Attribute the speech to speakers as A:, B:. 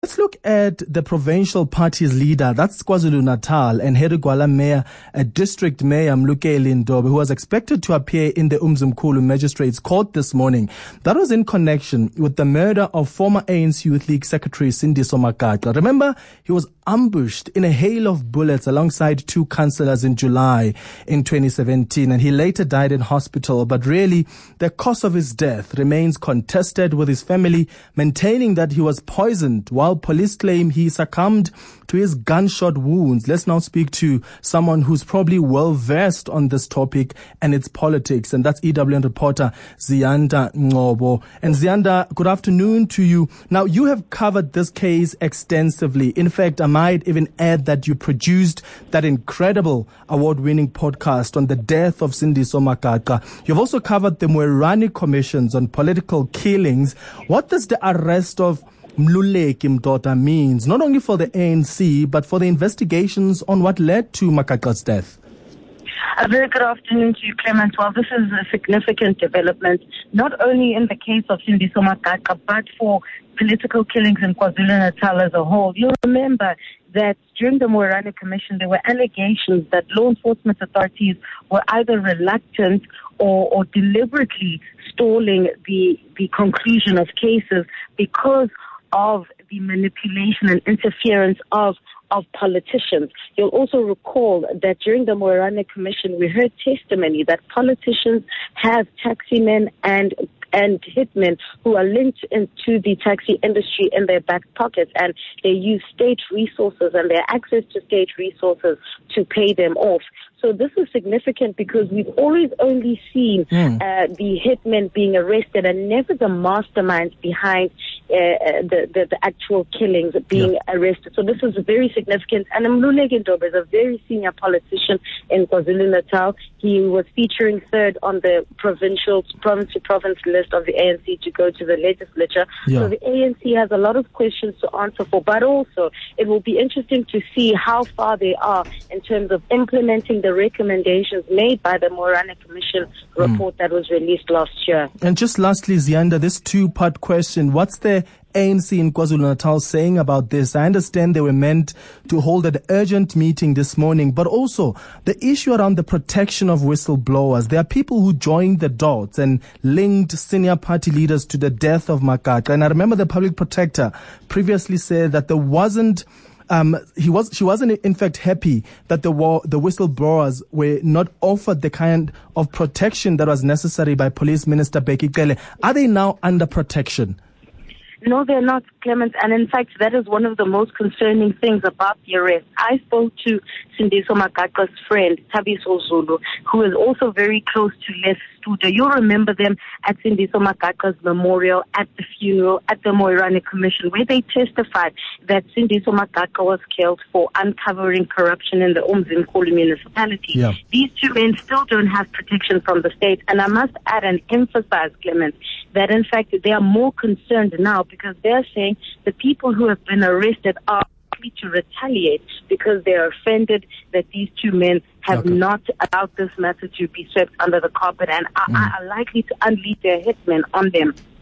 A: Let's look at the provincial party's leader, that's KwaZulu-Natal, and Hedugwala Mayor, District Mayor Mlukeli Ndobe, who was expected to appear in the Umzimkhulu Magistrates Court this morning. That was in connection with the murder of former ANC Youth League Secretary Sindiso Magaqa. Remember, he was ambushed in a hail of bullets alongside two councillors in July in 2017, and he later died in hospital. But really, the cause of his death remains contested, with his family maintaining that he was poisoned, while police claim he succumbed to his gunshot wounds. Let's now speak to someone who's probably well versed on this topic and its politics, and that's EWN reporter Ziyanda Ngobo. And Ziyanda, good afternoon to you. Now, you have covered this case extensively. In fact, I might even add that you produced that incredible award-winning podcast on the death of Sindiso Magaqa. You've also covered the Moerane commissions on political killings. What does the arrest of Mluleki Mdoda means, not only for the ANC, but for the investigations on what led to Magaqa's death?
B: A very good afternoon to you, Clement. Well, this is a significant development, not only in the case of Sindiso Magaqa, but for political killings in KwaZulu-Natal as a whole. You'll remember that during the Moerane Commission, there were allegations that law enforcement authorities were either reluctant or deliberately stalling the conclusion of cases because of the manipulation and interference of politicians. You'll also recall that during the Moerane Commission, we heard testimony that politicians have taximen and hitmen who are linked into the taxi industry in their back pockets, and they use state resources and their access to state resources to pay them off. So this is significant because we've always only seen the hitmen being arrested and never the masterminds behind the actual killings being arrested. So this is very significant. And Mluleki Ndobe is a very senior politician in KwaZulu-Natal. He was featuring third on the province-to-province list of the ANC to go to the legislature. So the ANC has a lot of questions to answer for, but also it will be interesting to see how far they are in terms of implementing the recommendations made by the Moerane Commission report that was released last year. And
A: just lastly, Ziyanda, this two-part question. What's the ANC in KwaZulu-Natal saying about this? I understand they were meant to hold an urgent meeting this morning, but also the issue around the protection of whistleblowers. There are people who joined the dots and linked senior party leaders to the death of Magaqa. And I remember the public protector previously said that there wasn't she wasn't in fact happy that the whistleblowers were not offered the kind of protection that was necessary by Police Minister Bheki Cele. Are they now under protection?
B: No, they're not, Clement. And in fact, that is one of the most concerning things about the arrest. I spoke to Sindiso Magaqa's friend, Thabiso Zulu, who is also very close to Les Studer. You'll remember them at Sindiso Magaqa's memorial, at the funeral, at the Moerane Commission, where they testified that Sindiso Magaqa was killed for uncovering corruption in the Umzimkhulu municipality. These two men still don't have protection from the state. And I must add and emphasize, Clement, that in fact they are more concerned now because they're saying the people who have been arrested are likely to retaliate because they are offended that these two men have not allowed this matter to be swept under the carpet and are likely to unleash their hitmen on them.